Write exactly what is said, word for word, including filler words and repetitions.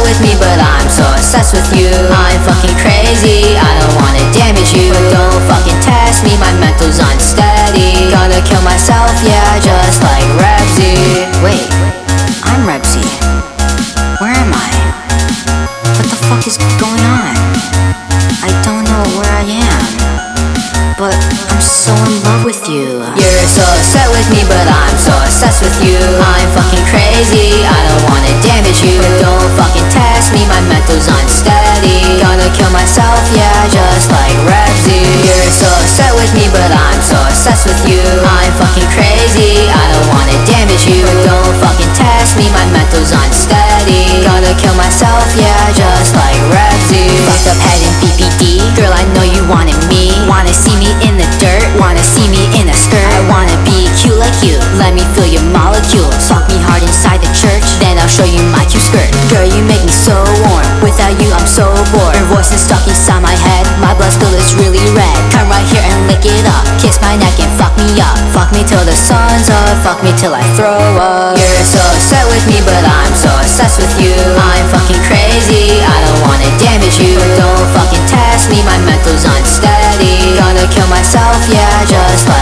with me, but I'm so obsessed with you. I'm fucking crazy, I don't wanna damage you, but don't fucking test me, my mental's unsteady. Gonna kill myself, yeah, just like Rebsy. Wait, I'm Rebsy. Where am I? What the fuck is going on? I don't know where I am, but I'm so in love with you. You're so upset with me, but I'm so obsessed with you. I'm fucking crazy, I don't wanna damage you, but don't fucking test me, my mental's unsteady. Gonna kill myself, yeah, just like Rebsy. You're so upset with me, but I'm so obsessed with you. I'm fucking crazy, I don't wanna damage you, but don't fucking test me, my mental's unsteady. Gonna kill myself, yeah, just like Rebsy. Fucked up head in B P D, girl, I know you wanted me. Wanna see me in the dirt, wanna see me in a skirt. I wanna be cute like you, let me feel your molecules. Fuck me hard inside the church, then I'll show you my cute skirt. Girl, you make me so warm, without you I'm so bored. Your voice is stuck inside my head, my blood still is really red. Come right here and lick it up, kiss my neck and fuck me up. Fuck me till the sun's up, fuck me till I throw up. You're so upset with me, but I'm so obsessed with you. I'm fucking crazy, I don't wanna damage you, but don't fucking test me, my mental's unsteady. Gonna kill myself, yeah, just like